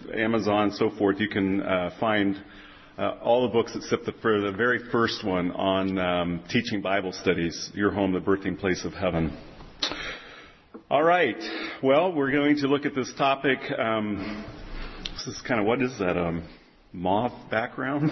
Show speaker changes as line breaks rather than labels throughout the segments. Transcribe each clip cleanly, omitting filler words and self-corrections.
Amazon, so forth, you can find all the books except for the very first one on teaching Bible studies, Your Home, the Birthing Place of Heaven. All right. Well, we're going to look at this topic. This is kind of, what is that, mauve background?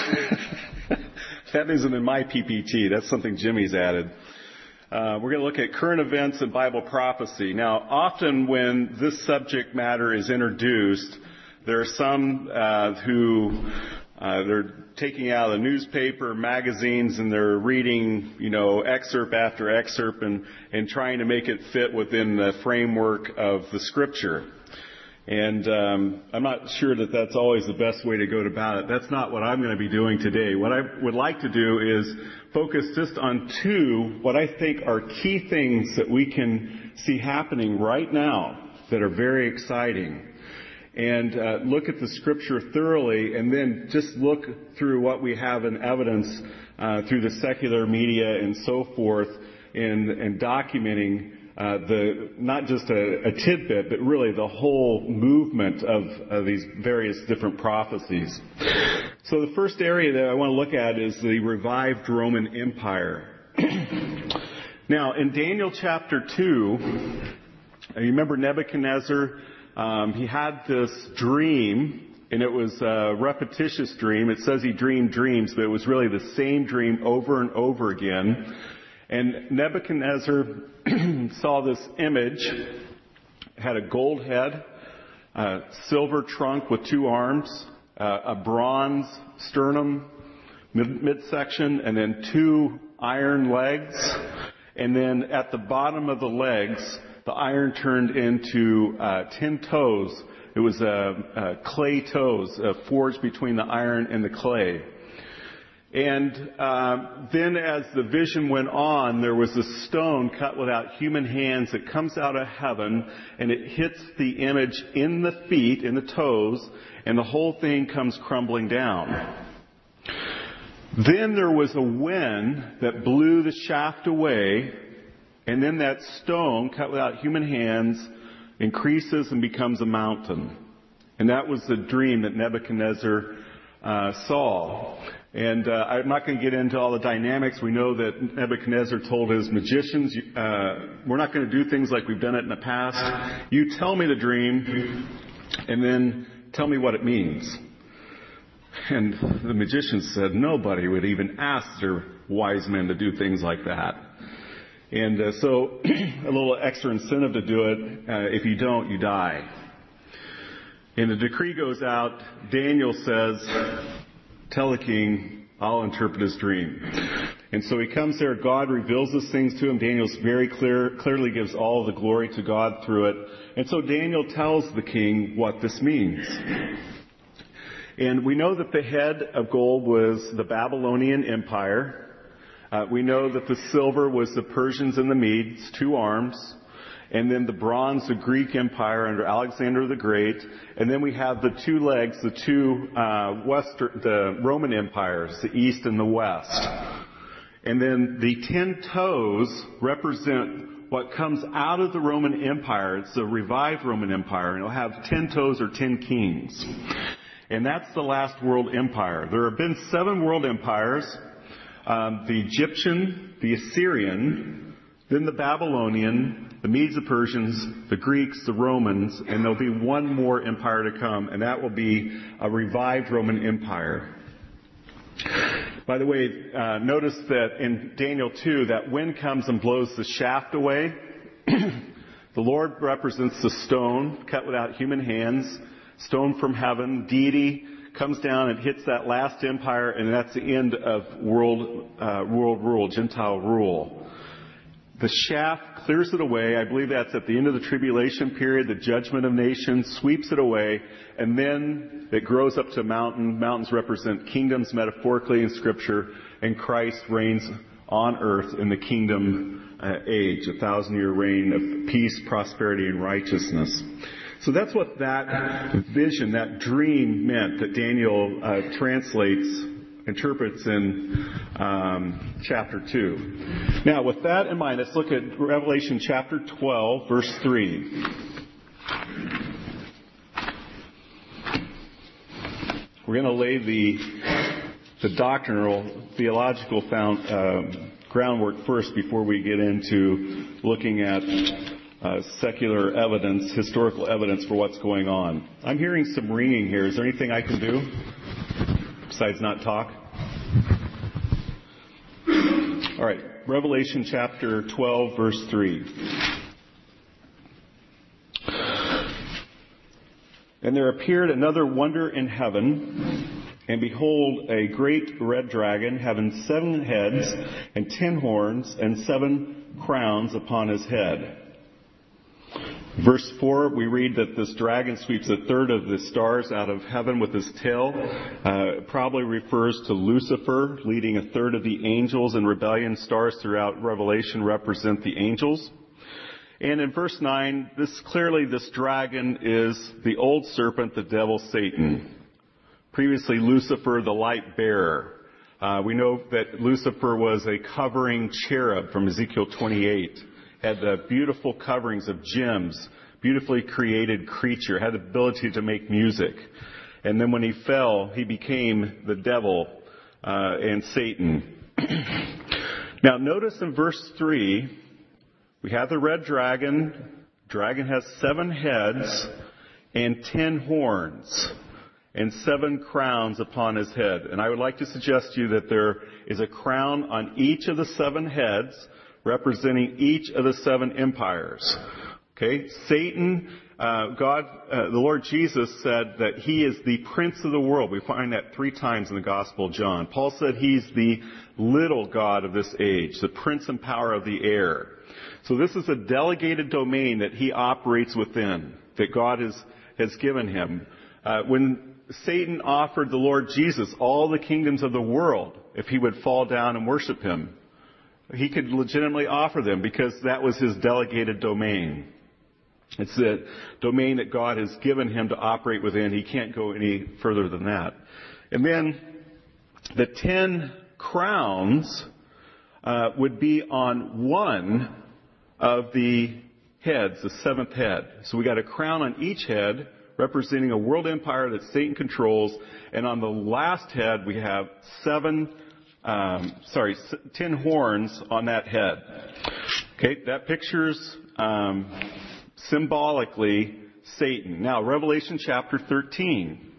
That isn't in my PPT. That's something Jimmy's added. We're going to look at current events and Bible prophecy. Now, often when this subject matter is introduced, there are some who they're taking out the newspaper, magazines, and they're reading, excerpt after excerpt and trying to make it fit within the framework of the Scripture. And I'm not sure that that's always the best way to go about it. That's not what I'm going to be doing today. What I would like to do is focus just on two, what I think are key things that we can see happening right now that are very exciting. And look at the Scripture thoroughly, and then just look through what we have in evidence through the secular media and so forth in documenting not just a tidbit, but really the whole movement of these various different prophecies. So the first area that I want to look at is the revived Roman Empire. Now, in Daniel chapter 2, you remember Nebuchadnezzar, he had this dream, and it was a repetitious dream. It says he dreamed dreams, but it was really the same dream over and over again. And Nebuchadnezzar saw this image. It had a gold head, a silver trunk with two arms, a bronze sternum midsection, and then two iron legs. And then at the bottom of the legs, the iron turned into 10 toes. It was clay toes forged between the iron and the clay. And then as the vision went on, there was a stone cut without human hands that comes out of heaven, and it hits the image in the feet, in the toes, and the whole thing comes crumbling down. Then there was a wind that blew the shaft away, and then that stone, cut without human hands, increases and becomes a mountain. And that was the dream that Nebuchadnezzar saw. And I'm not going to get into all the dynamics. We know that Nebuchadnezzar told his magicians, we're not going to do things like we've done it in the past. You tell me the dream, and then tell me what it means. And the magicians said nobody would even ask their wise men to do things like that. And so a little extra incentive to do it. If you don't, you die. And the decree goes out. Daniel says, tell the king, I'll interpret his dream. And so he comes there. God reveals these things to him. Daniel's very clearly gives all the glory to God through it. And so Daniel tells the king what this means. And we know that the head of gold was the Babylonian Empire. We know that the silver was the Persians and the Medes, two arms. And then the bronze, the Greek Empire under Alexander the Great. And then we have the two legs, the two the Roman empires, the East and the West. And then the 10 toes represent what comes out of the Roman Empire. It's the revived Roman Empire, and it'll have 10 toes or 10 kings. And that's the last world empire. There have been 7 world empires. The Egyptian, the Assyrian, then the Babylonian, the Medes, the Persians, the Greeks, the Romans, and there'll be one more empire to come, and that will be a revived Roman Empire. By the way, notice that in Daniel 2, that wind comes and blows the shaft away. The Lord represents the stone, cut without human hands, stone from heaven, deity, comes down and hits that last empire, and that's the end of world rule, Gentile rule. The shaft clears it away. I believe that's at the end of the tribulation period. The judgment of nations sweeps it away. And then it grows up to a mountain. Mountains represent kingdoms metaphorically in Scripture. And Christ reigns on earth in the kingdom age, 1,000-year reign of peace, prosperity, and righteousness. So that's what that vision, that dream meant that Daniel interprets in chapter 2. Now, with that in mind, let's look at Revelation chapter 12, verse 3. We're going to lay the doctrinal, theological groundwork first before we get into looking at secular evidence, historical evidence for what's going on. I'm hearing some ringing here. Is there anything I can do besides not talk? All right, Revelation chapter 12, verse 3. And there appeared another wonder in heaven, and behold, a great red dragon, having 7 heads and 10 horns and 7 crowns upon his head. Verse 4, we read that this dragon sweeps a third of the stars out of heaven with his tail. It probably refers to Lucifer, leading a third of the angels in rebellion. Stars throughout Revelation represent the angels. And in verse 9, this dragon is the old serpent, the devil Satan. Previously Lucifer, the light bearer. We know that Lucifer was a covering cherub from Ezekiel 28. Had the beautiful coverings of gems, beautifully created creature, had the ability to make music. And then when he fell, he became the devil and Satan. Now notice in verse 3, we have the red dragon. Dragon has 7 heads and 10 horns and 7 crowns upon his head. And I would like to suggest to you that there is a crown on each of the 7 heads, representing each of the 7 empires. Okay? Satan, the Lord Jesus said that he is the prince of the world. We find that 3 times in the Gospel of John. Paul said he's the little god of this age, the prince and power of the air. So this is a delegated domain that he operates within, that God has given him. When Satan offered the Lord Jesus all the kingdoms of the world, if he would fall down and worship him, he could legitimately offer them because that was his delegated domain. It's the domain that God has given him to operate within. He can't go any further than that. And then the 10 crowns would be on one of the heads, the 7th head. So we got a crown on each head representing a world empire that Satan controls. And on the last head we have 10 horns on that head. Okay, that pictures symbolically Satan. Now, Revelation chapter 13.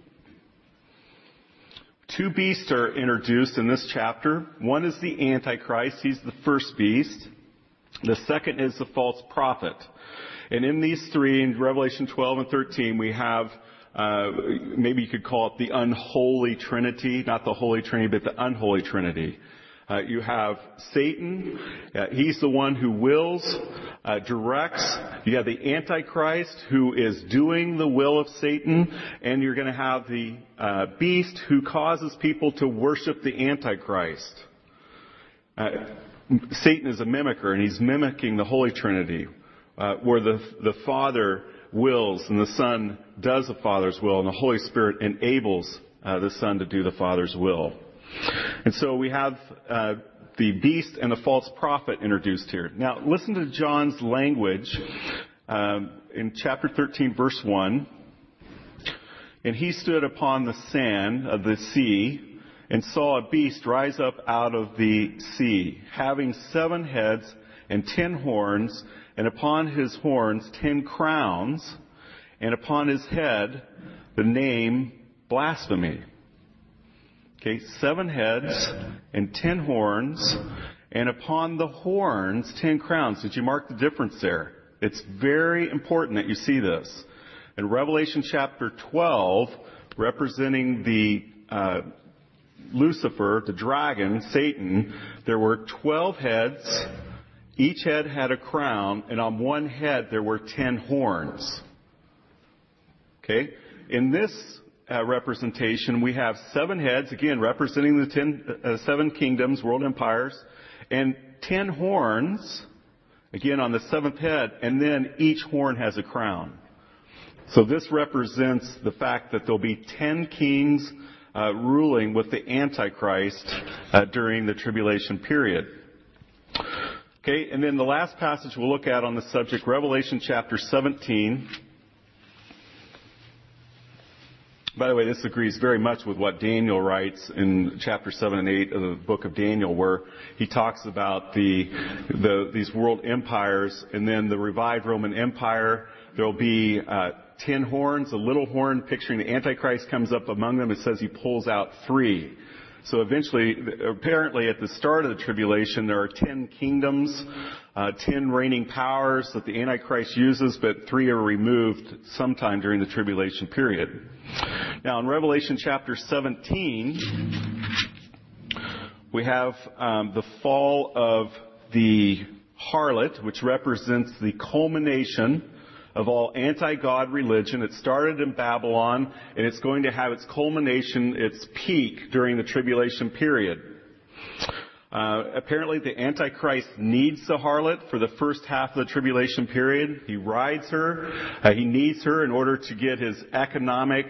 2 beasts are introduced in this chapter. One is the Antichrist. He's the first beast. The second is the false prophet. And in these 3, in Revelation 12 and 13, we have maybe you could call it the unholy trinity, not the holy trinity, but the unholy trinity. You have Satan. He's the one who wills, directs. You have the Antichrist who is doing the will of Satan. And you're going to have the beast who causes people to worship the Antichrist. Satan is a mimicker, and he's mimicking the Holy Trinity, where the Father wills and the Son does the Father's will, and the Holy Spirit enables the Son to do the Father's will. And so we have the beast and the false prophet introduced here. Now, listen to John's language in chapter 13, verse 1. And he stood upon the sand of the sea and saw a beast rise up out of the sea, having 7 heads and 10 horns, and upon his horns 10 crowns, and upon his head the name Blasphemy. Okay, 7 heads and 10 horns, and upon the horns 10 crowns. Did you mark the difference there? It's very important that you see this. In Revelation chapter 12, representing the Lucifer, the dragon, Satan, there were 12 heads. Each head had a crown, and on one head there were 10 horns. Okay? In this representation, we have 7 heads, again, representing the 7 kingdoms, world empires, and 10 horns, again, on the 7th head, and then each horn has a crown. So this represents the fact that there'll be 10 kings ruling with the Antichrist during the tribulation period. Okay, and then the last passage we'll look at on the subject, Revelation chapter 17, By the way, this agrees very much with what Daniel writes in chapter 7 and 8 of the book of Daniel, where he talks about these world empires, and then the revived Roman Empire. There'll be 10 horns, a little horn picturing the Antichrist comes up among them. It says he pulls out 3. So eventually, apparently at the start of the tribulation, there are 10 kingdoms, 10 reigning powers that the Antichrist uses, but 3 are removed sometime during the tribulation period. Now in Revelation chapter 17, we have the fall of the harlot, which represents the culmination of all anti-God religion. It started in Babylon, and it's going to have its culmination, its peak, during the tribulation period. Apparently the Antichrist needs the harlot for the first half of the tribulation period. He rides her. He needs her in order to get his economic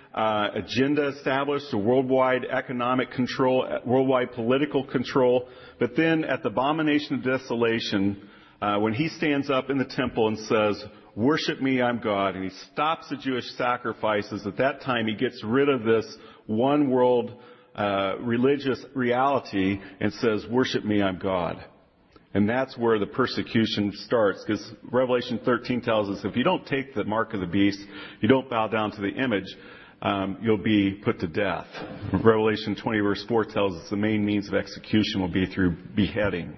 agenda established, a worldwide economic control, worldwide political control. But then at the abomination of desolation, when he stands up in the temple and says, "Worship me, I'm God," and he stops the Jewish sacrifices, at that time he gets rid of this one world religious reality and says, "Worship me, I'm God." And that's where the persecution starts, because Revelation 13 tells us if you don't take the mark of the beast, you don't bow down to the image, you'll be put to death. Revelation 20 verse 4 tells us the main means of execution will be through beheading.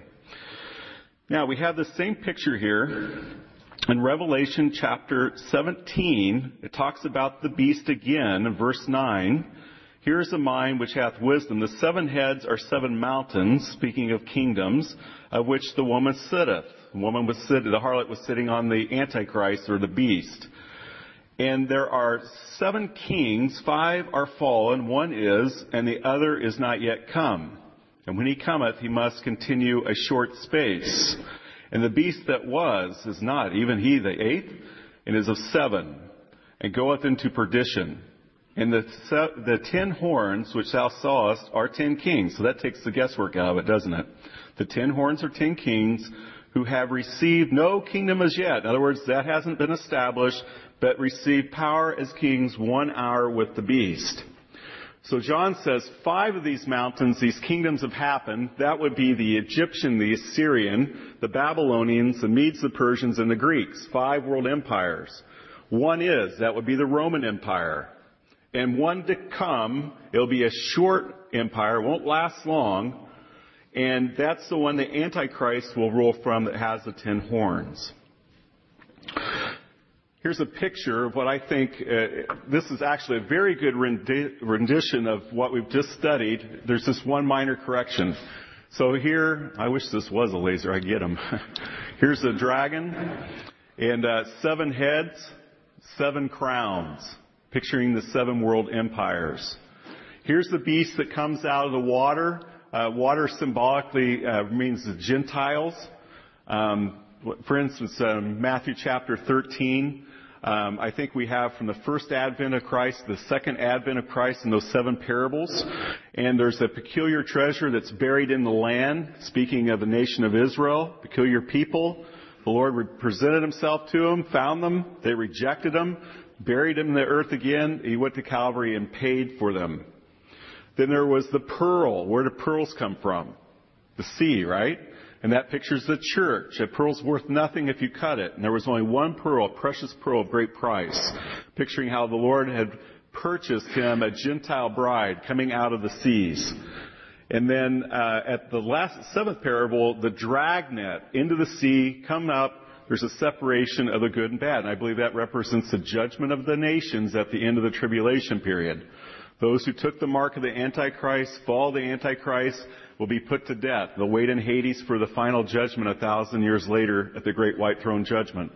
Now we have the same picture here in Revelation chapter 17. It talks about the beast again in verse 9. "Here is a mind which hath wisdom. The 7 heads are 7 mountains," speaking of kingdoms, "of which the woman sitteth." The harlot was sitting on the Antichrist, or the beast. "And there are 7 kings, 5 are fallen, 1 is, and the other is not yet come. And when he cometh, he must continue a short space. And the beast that was is not, even he the 8th, and is of 7, and goeth into perdition. And the 10 horns which thou sawest are 10 kings." So that takes the guesswork out of it, doesn't it? The 10 horns are 10 kings who have received no kingdom as yet. In other words, that hasn't been established, but received power as kings 1 hour with the beast. So John says 5 of these mountains, these kingdoms have happened. That would be the Egyptian, the Assyrian, the Babylonians, the Medes, the Persians, and the Greeks. 5 world empires. 1 is, that would be the Roman Empire. And 1 to come, it'll be a short empire, won't last long. And that's the one the Antichrist will rule from, that has the 10 horns. Here's a picture of what I think, this is actually a very good rendition of what we've just studied. There's just one minor correction. So here, I wish this was a laser, I'd get them. Here's a dragon, and 7 heads, 7 crowns, picturing the 7 world empires. Here's the beast that comes out of the water. Water symbolically means the Gentiles. For instance, Matthew chapter 13, I think we have from the first advent of Christ, the second advent of Christ in those 7 parables. And there's a peculiar treasure that's buried in the land, speaking of the nation of Israel, peculiar people. The Lord presented himself to them, found them, they rejected him, buried him in the earth again. He went to Calvary and paid for them. Then there was the pearl. Where do pearls come from? The sea, right? And that pictures the church. A pearl's worth nothing if you cut it. And there was only 1 pearl, a precious pearl of great price, picturing how the Lord had purchased him a Gentile bride coming out of the seas. And then at the last 7th parable, the dragnet into the sea, come up. There's a separation of the good and bad. And I believe that represents the judgment of the nations at the end of the tribulation period. Those who took the mark of the Antichrist, follow the Antichrist, will be put to death. They'll wait in Hades for the final judgment 1,000 years later at the great white throne judgment.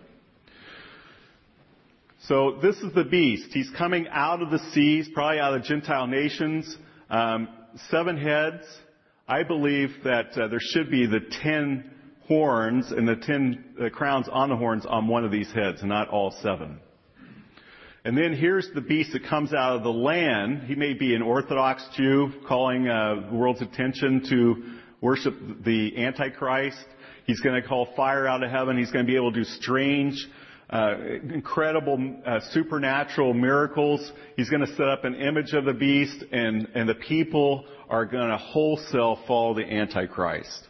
So this is the beast. He's coming out of the seas, probably out of the Gentile nations. 7 heads. I believe that there should be the 10 horns and the 10 crowns on the horns on one of these heads, and not all 7. And then here's the beast that comes out of the land. He may be an Orthodox Jew calling the world's attention to worship the Antichrist. He's going to call fire out of heaven. He's going to be able to do strange incredible supernatural miracles. He's going to set up an image of the beast, and the people are going to wholesale follow the Antichrist.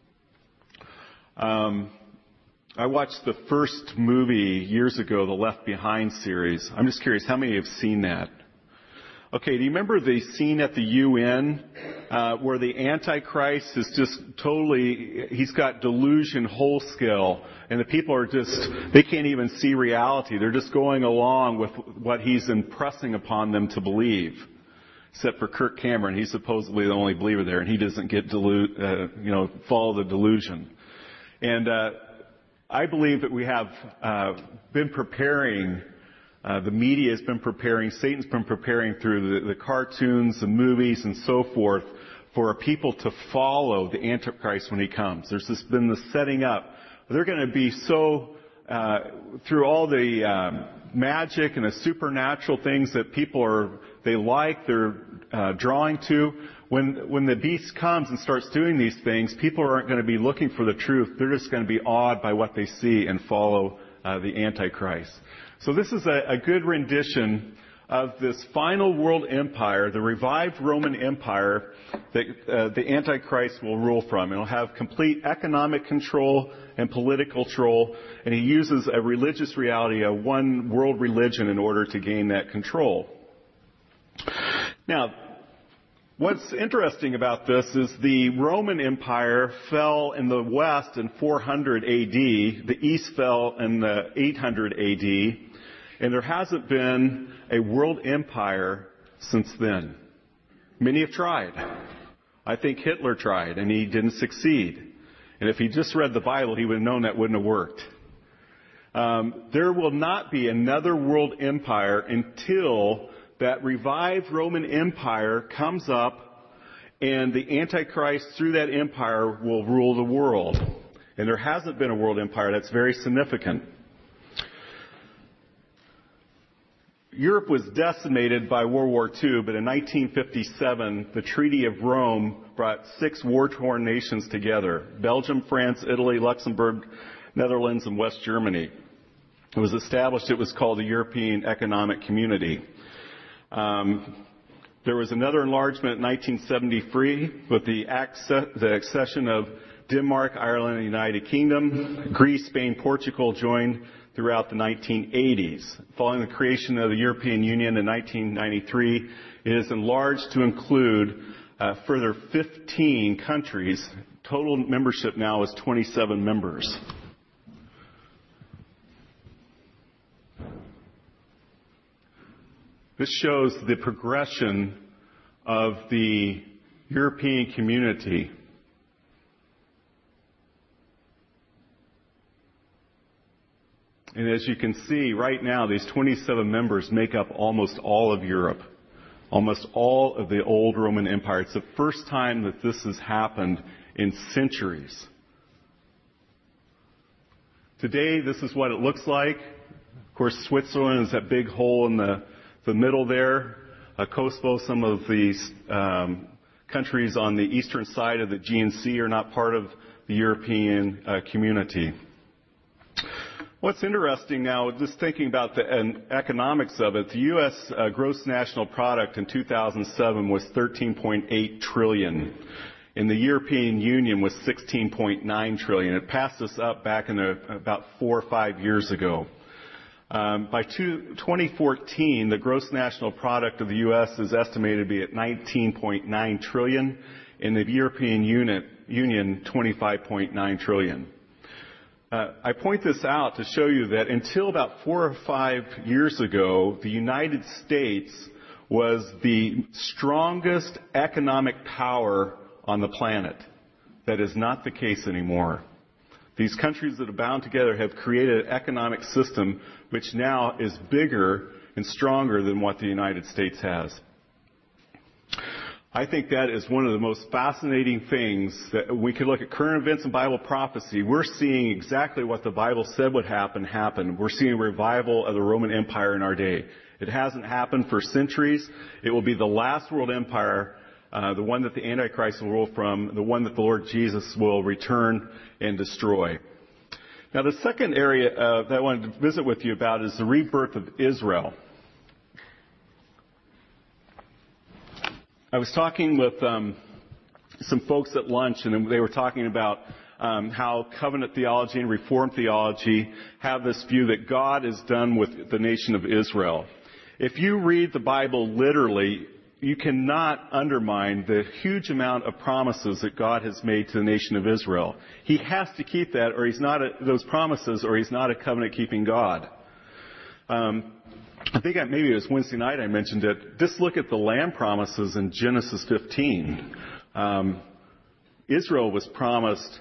I watched the first movie years ago, the Left Behind series. I'm just curious, how many have seen that? Okay, do you remember the scene at the UN where the Antichrist is just totally, he's got delusion whole scale, and the people are just, they can't even see reality. They're just going along with what he's impressing upon them to believe. Except for Kirk Cameron, he's supposedly the only believer there, and he doesn't get follow the delusion. And I believe that we have been preparing, the media has been preparing, Satan's been preparing through the cartoons, the movies, and so forth, for people to follow the Antichrist when he comes. There's been the setting up. They're going to be so, through all the magic and the supernatural things that people they're drawing to. When the beast comes and starts doing these things, people aren't going to be looking for the truth. They're just going to be awed by what they see and follow the Antichrist. So this is a good rendition of this final world empire, the revived Roman Empire that the Antichrist will rule from. It'll have complete economic control and political control, and he uses a religious reality, a one world religion, in order to gain that control. Now, what's interesting about this is the Roman Empire fell in the west in 400 AD. The east fell in the 800 AD. And there hasn't been a world empire since then. Many have tried. I think Hitler tried, and he didn't succeed. And if he just read the Bible, he would have known that wouldn't have worked. There will not be another world empire until that revived Roman Empire comes up, and the Antichrist through that empire will rule the world. And there hasn't been a world empire. That's very significant. Europe was decimated by World War II, but in 1957, the Treaty of Rome brought 6 war-torn nations together: Belgium, France, Italy, Luxembourg, Netherlands, and West Germany. It was established, it was called the European Economic Community. There was another enlargement in 1973 with the accession of Denmark, Ireland, and the United Kingdom. Greece, Spain, Portugal joined throughout the 1980s. Following the creation of the European Union in 1993, it is enlarged to include a further 15 countries. Total membership now is 27 members. This shows the progression of the European community. And as you can see, right now, these 27 members make up almost all of Europe, almost all of the old Roman Empire. It's the first time that this has happened in centuries. Today, this is what it looks like. Of course, Switzerland is that big hole in the middle there. Kosovo, some of these countries on the eastern side of the Aegean Sea are not part of the European community. What's interesting now, just thinking about the economics of it, the U.S. gross national product in 2007 was $13.8 trillion. And the European Union was $16.9 trillion. It passed us up back in about 4 or 5 years ago. By 2014, the gross national product of the U.S. is estimated to be at $19.9 trillion, and the European Union, $25.9 trillion. I point this out to show you that until about 4 or 5 years ago, the United States was the strongest economic power on the planet. That is not the case anymore. These countries that are bound together have created an economic system which now is bigger and stronger than what the United States has. I think that is one of the most fascinating things that we could look at current events and Bible prophecy. We're seeing exactly what the Bible said would happen. We're seeing a revival of the Roman Empire in our day. It hasn't happened for centuries. It will be the last world empire, the one that the Antichrist will rule from, the one that the Lord Jesus will return and destroy. Now, the second area that I wanted to visit with you about is the rebirth of Israel. I was talking with some folks at lunch, and they were talking about how covenant theology and Reformed theology have this view that God is done with the nation of Israel. If you read the Bible literally, you cannot undermine the huge amount of promises that God has made to the nation of Israel. He has to keep that, or he's not those promises, or he's not a covenant-keeping God. I think maybe it was Wednesday night I mentioned it. Just look at the land promises in Genesis 15. Israel was promised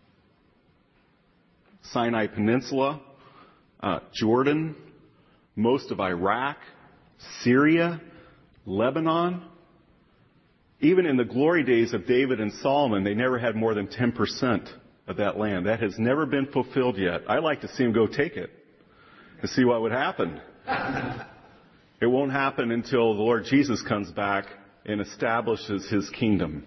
Sinai Peninsula, Jordan, most of Iraq, Syria, Lebanon. Even in the glory days of David and Solomon, they never had more than 10% of that land. That has never been fulfilled yet. I'd like to see them go take it and see what would happen. It won't happen until the Lord Jesus comes back and establishes his kingdom.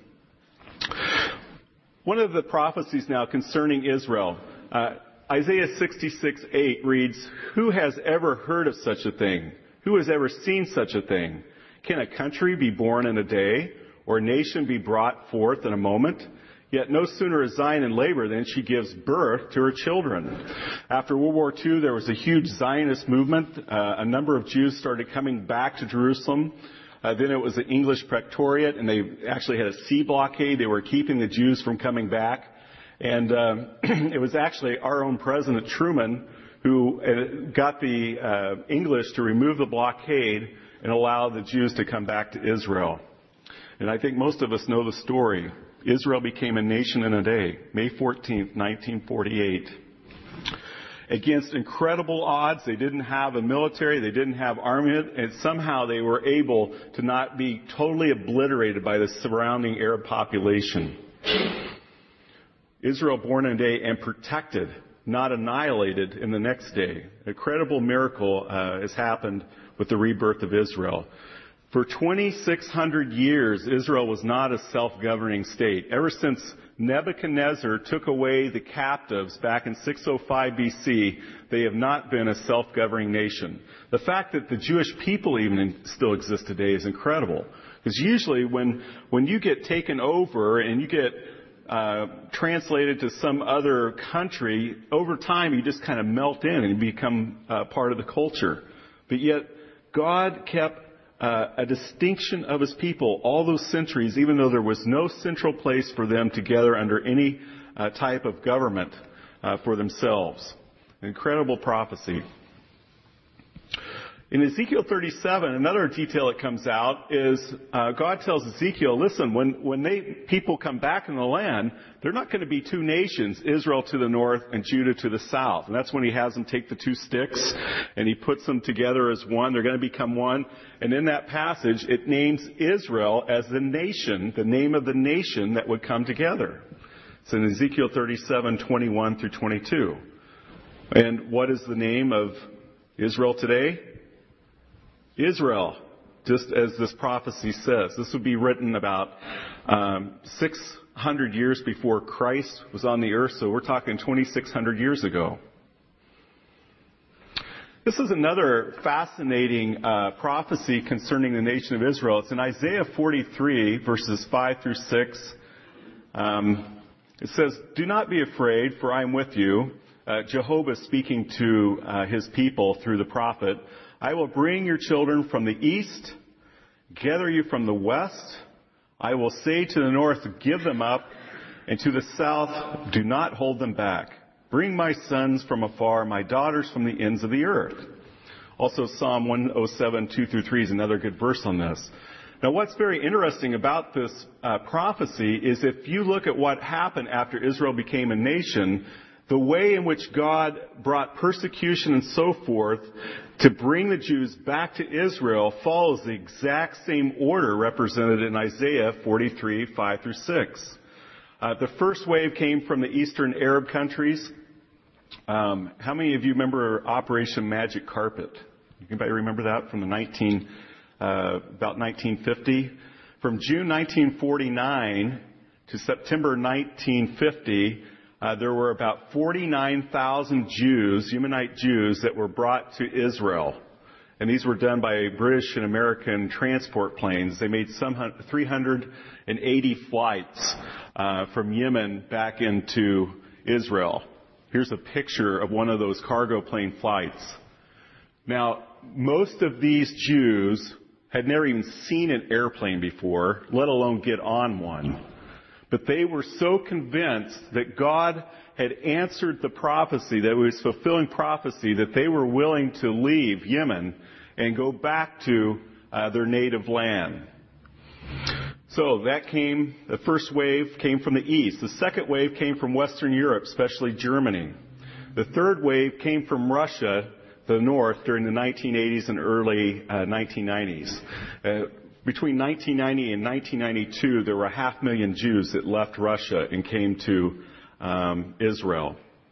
One of the prophecies now concerning Israel, Isaiah 66:8 reads, "Who has ever heard of such a thing? Who has ever seen such a thing? Can a country be born in a day, or a nation be brought forth in a moment? Yet no sooner is Zion in labor than she gives birth to her children." After World War II, there was a huge Zionist movement. A number of Jews started coming back to Jerusalem. Then it was the English Protectorate, and they actually had a sea blockade. They were keeping the Jews from coming back. And it was actually our own President Truman who got the English to remove the blockade and allow the Jews to come back to Israel. And I think most of us know the story. Israel became a nation in a day, May 14th, 1948. Against incredible odds, they didn't have a military, they didn't have armament, and somehow they were able to not be totally obliterated by the surrounding Arab population. Israel born in a day and protected, not annihilated in the next day. A credible miracle has happened with the rebirth of Israel. For 2,600 years, Israel was not a self-governing state. Ever since Nebuchadnezzar took away the captives back in 605 BC, they have not been a self-governing nation. The fact that the Jewish people even still exist today is incredible. Because usually when you get taken over and you get translated to some other country, over time you just kind of melt in and become part of the culture. But yet God kept a distinction of his people all those centuries, even though there was no central place for them to gather under any type of government for themselves. Incredible prophecy. In Ezekiel 37, another detail that comes out is God tells Ezekiel, listen, when people come back in the land, they're not going to be two nations, Israel to the north and Judah to the south. And that's when he has them take the two sticks and he puts them together as one. They're going to become one. And in that passage, it names Israel as the nation, the name of the nation that would come together. It's in Ezekiel 37, 21 through 22. And what is the name of Israel today? Israel, just as this prophecy says. This would be written about 600 years before Christ was on the earth, so we're talking 2,600 years ago. This is another fascinating prophecy concerning the nation of Israel. It's in Isaiah 43, verses 5 through 6. It says, "Do not be afraid, for I am with you." Jehovah speaking to his people through the prophet. "I will bring your children from the east, gather you from the west. I will say to the north, give them up, and to the south, do not hold them back. Bring my sons from afar, my daughters from the ends of the earth." Also, Psalm 107, 2 through 3 is another good verse on this. Now, what's very interesting about this prophecy is if you look at what happened after Israel became a nation, the way in which God brought persecution and so forth to bring the Jews back to Israel follows the exact same order represented in Isaiah 43, 5 through 6. The first wave came from the Eastern Arab countries. How many of you remember Operation Magic Carpet? Anybody remember that from the about 1950? From June 1949 to September 1950, there were about 49,000 Jews, Yemenite Jews, that were brought to Israel. And these were done by British and American transport planes. They made 380 flights from Yemen back into Israel. Here's a picture of one of those cargo plane flights. Now, most of these Jews had never even seen an airplane before, let alone get on one. But they were so convinced that God had answered the prophecy, that it was fulfilling prophecy, that they were willing to leave Yemen and go back to their native land. So the first wave came from the east. The second wave came from Western Europe, especially Germany. The third wave came from Russia, the north, during the 1980s and early 1990s. Between 1990 and 1992, there were 500,000 Jews that left Russia and came to Israel.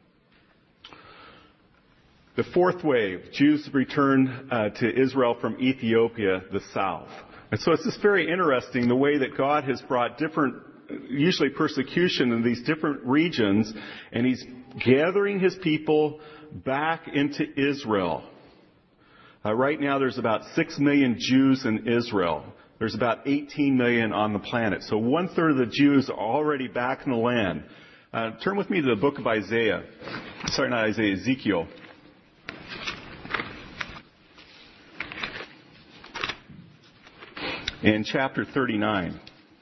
The fourth wave, Jews returned to Israel from Ethiopia, the south. And so it's just very interesting the way that God has brought different, usually persecution in these different regions, and He's gathering His people back into Israel. Right now there's about 6 million Jews in Israel. There's about 18 million on the planet. So 1/3 of the Jews are already back in the land. Turn with me to the book of Isaiah. Sorry, not Isaiah, Ezekiel. In chapter 39.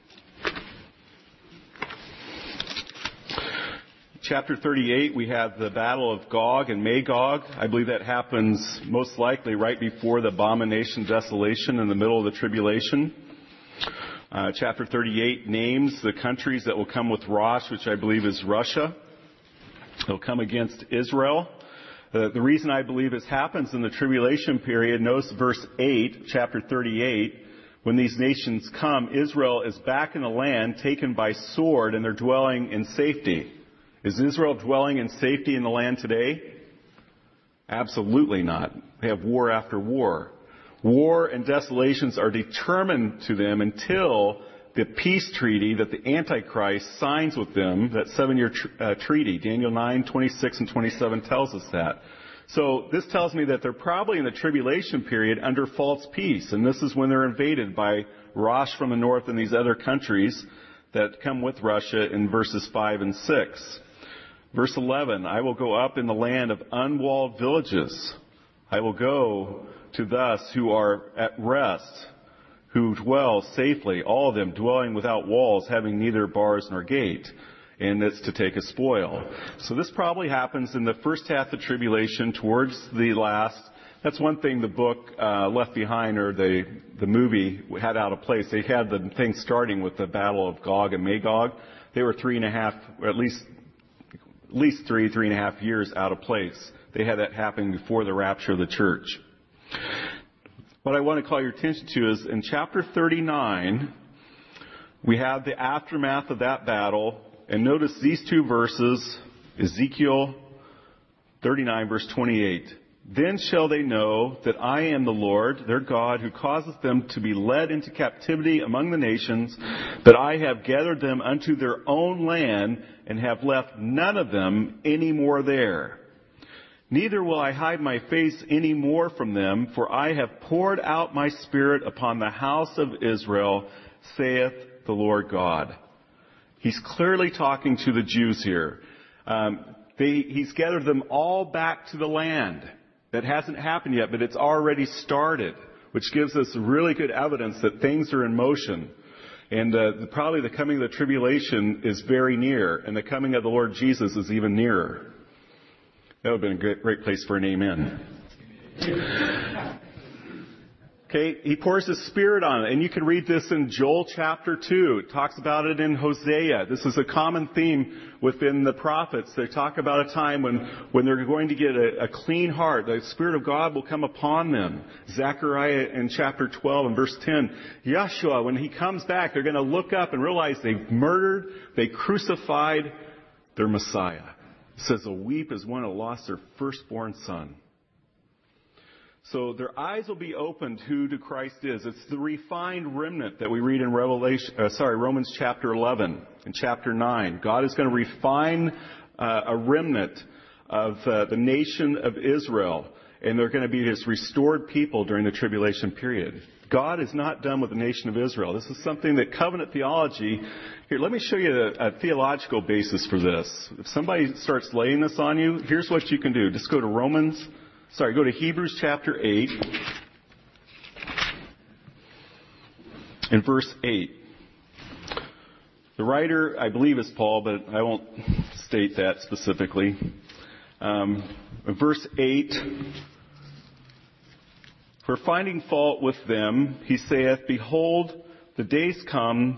Chapter 38, we have the battle of Gog and Magog. I believe that happens most likely right before the abomination desolation in the middle of the tribulation. Chapter 38 names the countries that will come with Rosh, which I believe is Russia. They'll come against Israel. The reason I believe this happens in the tribulation period, notice verse 8, chapter 38. When these nations come, Israel is back in the land taken by sword and they're dwelling in safety. Is Israel dwelling in safety in the land today? Absolutely not. They have war after war. War and desolations are determined to them until the peace treaty that the Antichrist signs with them, that 7-year treaty. Daniel 9:26 and 27 tells us that. So this tells me that they're probably in the tribulation period under false peace. And this is when they're invaded by Rosh from the north and these other countries that come with Russia in verses 5 and 6. Verse 11, I will go up in the land of unwalled villages. I will go to those who are at rest, who dwell safely, all of them dwelling without walls, having neither bars nor gate. And it's to take a spoil. So this probably happens in the first half of tribulation towards the last. That's one thing the book Left Behind, or the movie, had out of place. They had the thing starting with the battle of Gog and Magog. They were 3.5, or at least 3.5 years out of place. They had that happening before the rapture of the church. What I want to call your attention to is in chapter 39, we have the aftermath of that battle. And notice these two verses, Ezekiel 39, verse 28. Then shall they know that I am the Lord, their God, who causeth them to be led into captivity among the nations, that I have gathered them unto their own land, and have left none of them any more there. Neither will I hide my face any more from them, for I have poured out my Spirit upon the house of Israel, saith the Lord God. He's clearly talking to the Jews here. He's gathered them all back to the land. That hasn't happened yet, but it's already started, which gives us really good evidence that things are in motion. And probably the coming of the tribulation is very near, and the coming of the Lord Jesus is even nearer. That would have been a great place for an amen. Okay, He pours His Spirit on it. And you can read this in Joel chapter 2. It talks about it in Hosea. This is a common theme within the prophets. They talk about a time when they're going to get a clean heart. The Spirit of God will come upon them. Zechariah in chapter 12 and verse 10. Yeshua, when He comes back, they're going to look up and realize they've murdered, they crucified their Messiah. It says, a weep as one who lost their firstborn son. So their eyes will be opened who to Christ is. It's the refined remnant that we read in Romans chapter 11 and chapter 9. God is going to refine a remnant of the nation of Israel, and they're going to be His restored people during the tribulation period. God is not done with the nation of Israel. This is something that covenant theology... Here, let me show you a theological basis for this. If somebody starts laying this on you, here's what you can do. Just go to Hebrews chapter 8 and verse 8. The writer, I believe, is Paul, but I won't state that specifically. Verse 8, for finding fault with them, he saith, behold, the days come,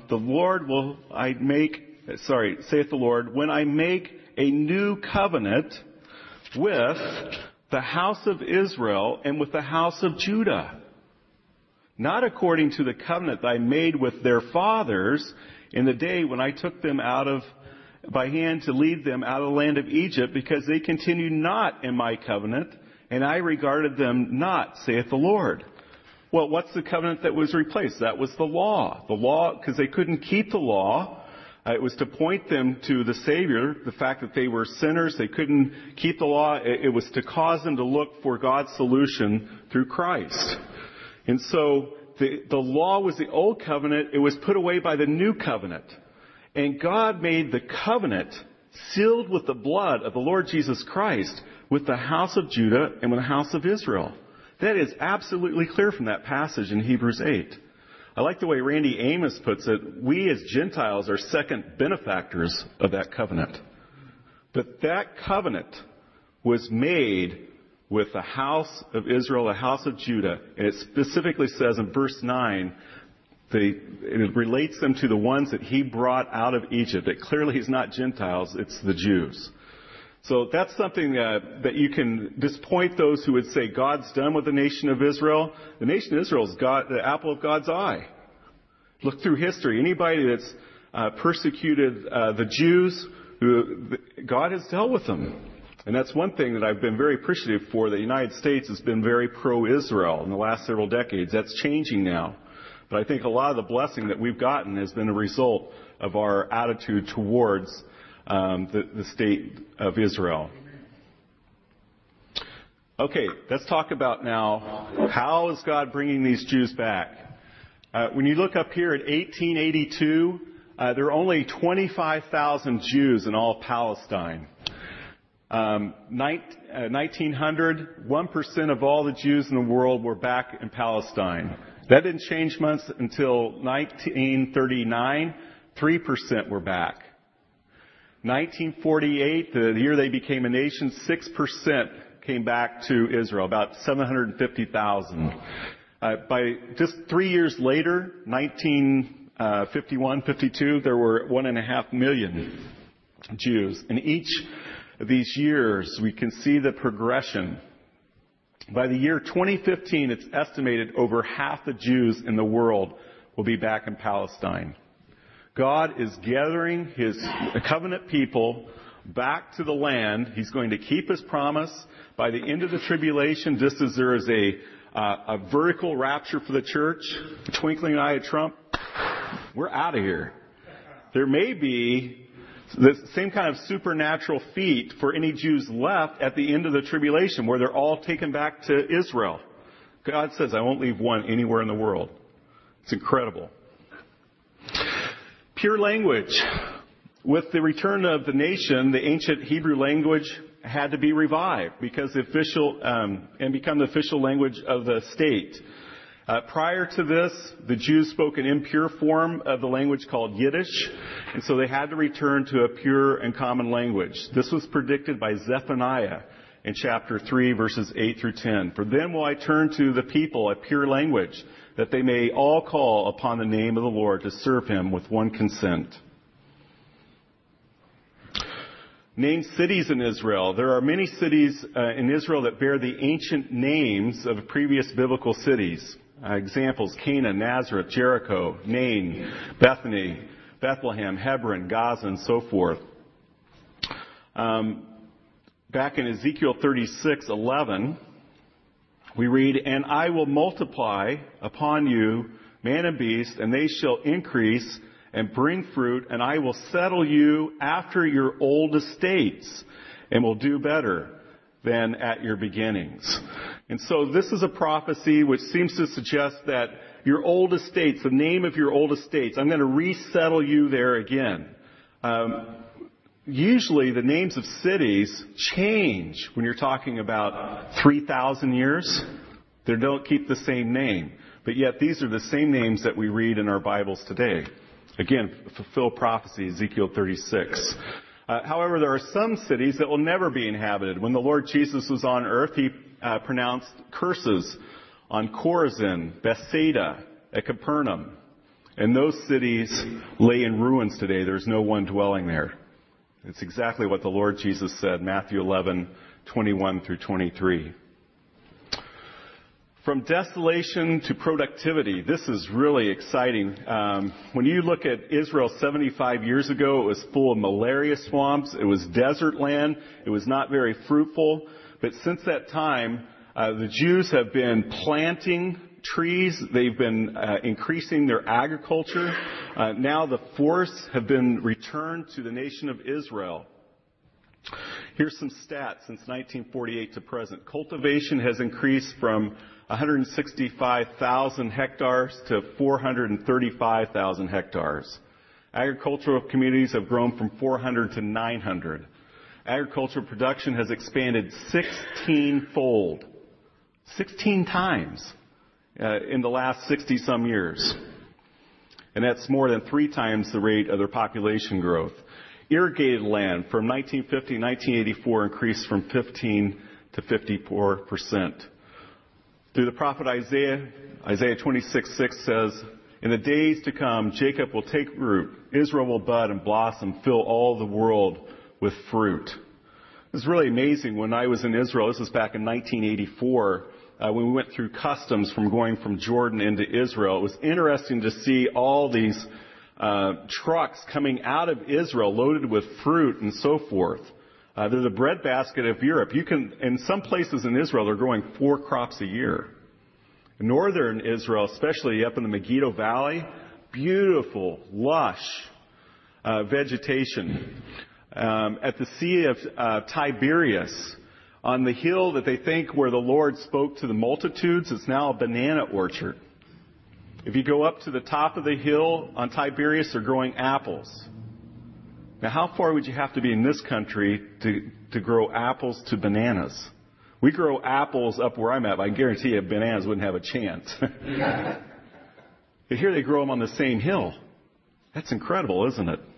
saith the Lord, when I make a new covenant with the house of Israel and with the house of Judah. Not according to the covenant that I made with their fathers in the day when I took them by hand to lead them out of the land of Egypt, because they continued not in my covenant, and I regarded them not, saith the Lord. Well, what's the covenant that was replaced? That was the law. The law, because they couldn't keep the law. It was to point them to the Savior, the fact that they were sinners, they couldn't keep the law. It was to cause them to look for God's solution through Christ. And so the law was the old covenant. It was put away by the new covenant. And God made the covenant sealed with the blood of the Lord Jesus Christ with the house of Judah and with the house of Israel. That is absolutely clear from that passage in Hebrews 8. I like the way Randy Amos puts it. We as Gentiles are second benefactors of that covenant. But that covenant was made with the house of Israel, the house of Judah. And it specifically says in verse 9, it relates them to the ones that He brought out of Egypt. It clearly is not Gentiles, it's the Jews. So that's something that you can disappoint those who would say God's done with the nation of Israel. The nation of Israel is the apple of God's eye. Look through history. Anybody that's persecuted the Jews, God has dealt with them. And that's one thing that I've been very appreciative for. The United States has been very pro-Israel in the last several decades. That's changing now. But I think a lot of the blessing that we've gotten has been a result of our attitude towards the state of Israel. Okay, let's talk about now, how is God bringing these Jews back? When you look up here at 1882, there are only 25,000 Jews in all Palestine. 1900, 1% of all the Jews in the world were back in Palestine. That didn't change much until 1939. 3% were back. 1948, the year they became a nation, 6% came back to Israel, about 750,000. By just 3 years later, 1951, 52, there were 1.5 million Jews. In each of these years, we can see the progression. By the year 2015, it's estimated over half the Jews in the world will be back in Palestine. God is gathering His covenant people back to the land. He's going to keep His promise. By the end of the tribulation, just as there is a vertical rapture for the church, a twinkling eye of Trump, we're out of here. There may be the same kind of supernatural feat for any Jews left at the end of the tribulation, where they're all taken back to Israel. God says, I won't leave one anywhere in the world. It's incredible. Pure language. With the return of the nation, the ancient Hebrew language had to be revived because and become the official language of the state. Prior to this, the Jews spoke an impure form of the language called Yiddish, and so they had to return to a pure and common language. This was predicted by Zephaniah in chapter 3, verses 8 through 10. For then will I turn to the people a pure language, that they may all call upon the name of the Lord to serve Him with one consent. Name cities in Israel. There are many cities in Israel that bear the ancient names of previous biblical cities. Examples: Cana, Nazareth, Jericho, Nain, Bethany, Bethlehem, Hebron, Gaza, and so forth. Back in Ezekiel 36:11, we read, And I will multiply upon you man and beast, and they shall increase and bring fruit, and I will settle you after your old estates and will do better than at your beginnings. And so this is a prophecy which seems to suggest that your old estates, the name of your old estates, I'm going to resettle you there again. Usually the names of cities change when you're talking about 3,000 years. They don't keep the same name. But yet these are the same names that we read in our Bibles today. Again, fulfill prophecy, Ezekiel 36. However, there are some cities that will never be inhabited. When the Lord Jesus was on earth, He pronounced curses on Chorazin, Bethsaida, at Capernaum. And those cities lay in ruins today. There's no one dwelling there. It's exactly what the Lord Jesus said, Matthew 11:21 through 23. From desolation to productivity, this is really exciting. When you look at Israel 75 years ago, it was full of malaria swamps. It was desert land. It was not very fruitful. But since that time, the Jews have been planting trees. They've been increasing their agriculture. Now the forests have been returned to the nation of Israel. Here's some stats since 1948 to present. Cultivation has increased from 165,000 hectares to 435,000 hectares. Agricultural communities have grown from 400 to 900. Agricultural production has expanded 16-fold. 16 times. In the last 60-some years. And that's more than 3 times the rate of their population growth. Irrigated land from 1950 to 1984 increased from 15 to 54%. Through the prophet Isaiah, Isaiah 26:6 says, "In the days to come, Jacob will take root, Israel will bud and blossom, fill all the world with fruit." It was really amazing when I was in Israel. This was back in 1984. When we went through customs from going from Jordan into Israel, it was interesting to see all these trucks coming out of Israel loaded with fruit and so forth. They're the breadbasket of Europe. In some places in Israel, they're growing 4 crops a year. In northern Israel, especially up in the Megiddo Valley, beautiful, lush vegetation. At the Sea of Tiberias, on the hill that they think where the Lord spoke to the multitudes, it's now a banana orchard. If you go up to the top of the hill on Tiberias, they're growing apples. Now, how far would you have to be in this country to grow apples to bananas? We grow apples up where I'm at, but I guarantee you bananas wouldn't have a chance. But here they grow them on the same hill. That's incredible, isn't it?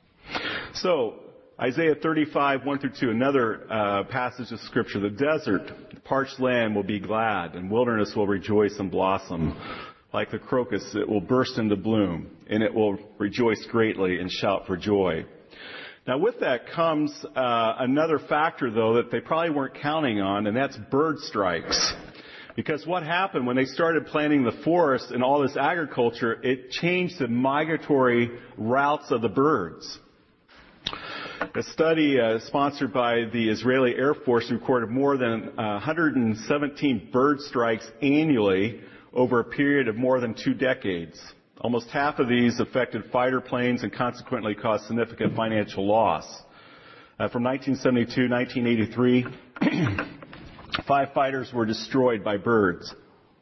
So, Isaiah 35:1 through 2, another passage of Scripture. The desert, the parched land will be glad, and wilderness will rejoice and blossom. Like the crocus, it will burst into bloom, and it will rejoice greatly and shout for joy. Now with that comes another factor, though, that they probably weren't counting on, and that's bird strikes. Because what happened when they started planting the forest and all this agriculture, it changed the migratory routes of the birds. A study sponsored by the Israeli Air Force recorded more than 117 bird strikes annually over a period of more than 2 decades. Almost half of these affected fighter planes and consequently caused significant financial loss. From 1972 to 1983, 5 fighters were destroyed by birds.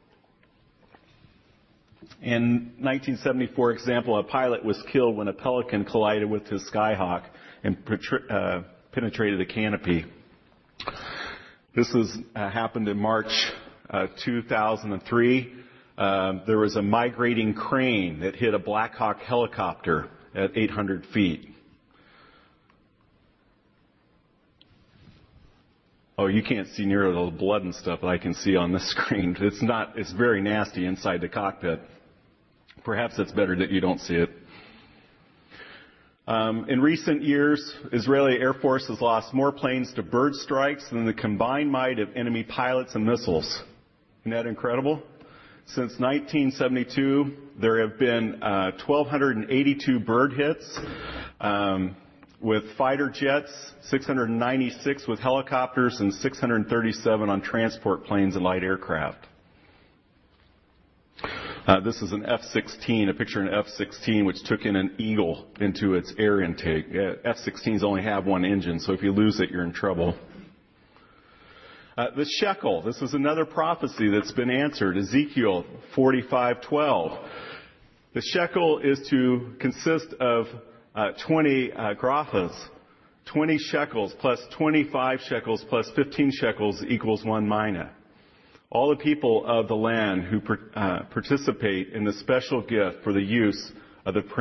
In 1974, for example, a pilot was killed when a pelican collided with his Skyhawk and penetrated the canopy. This happened in March 2003. There was a migrating crane that hit a Black Hawk helicopter at 800 feet. Oh, you can't see near the blood and stuff that I can see on this screen. It's very nasty inside the cockpit. Perhaps it's better that you don't see it. In recent years, Israeli Air Force has lost more planes to bird strikes than the combined might of enemy pilots and missiles. Isn't that incredible? Since 1972, there have been 1,282 bird hits with fighter jets, 696 with helicopters, and 637 on transport planes and light aircraft. This is an F-16, a picture of an F-16 which took in an Eagle into its air intake. F-16s only have one engine, so if you lose it, you're in trouble. The shekel, this is another prophecy that's been answered. Ezekiel 45:12. The shekel is to consist of 20 graphas. 20 shekels plus 25 shekels plus 15 shekels equals 1 mina. All the people of the land who participate in the special gift for the use of the